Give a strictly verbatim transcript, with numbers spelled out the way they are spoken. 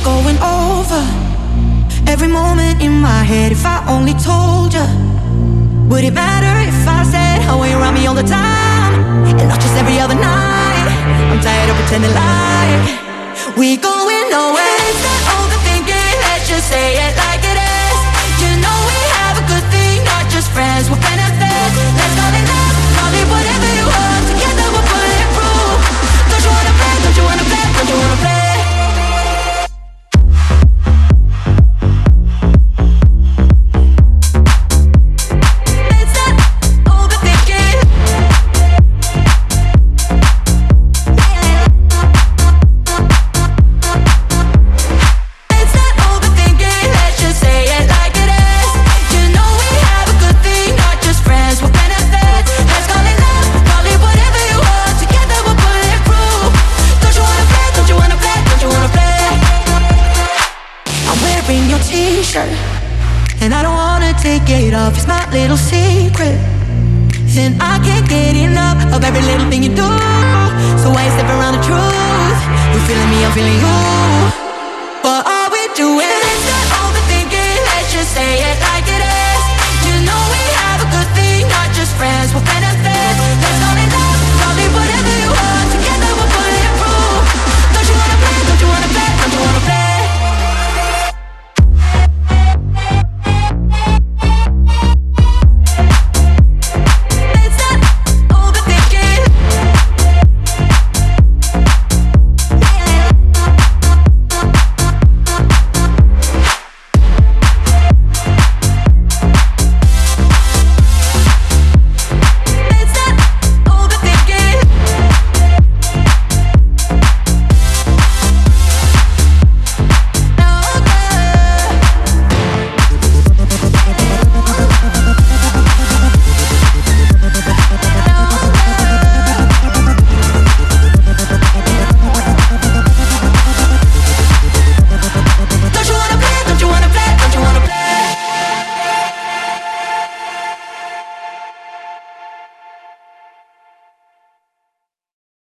going over every moment in my head. If I only told you, would it matter if I said how you around me all the time and not just every other night? I'm tired of pretending like we going nowhere. It's that overthinking, let's just say it like it is. You know we have a good thing, not just friends, we're benefits. Let's call it love, call it whatever you want. Together we're bulletproof. Don't you wanna play, don't you wanna play, don't you wanna play? And I don't wanna take it off, it's my little secret. And I can't get enough of every little thing you do. So why you step around the truth? You feeling me, I'm feeling you.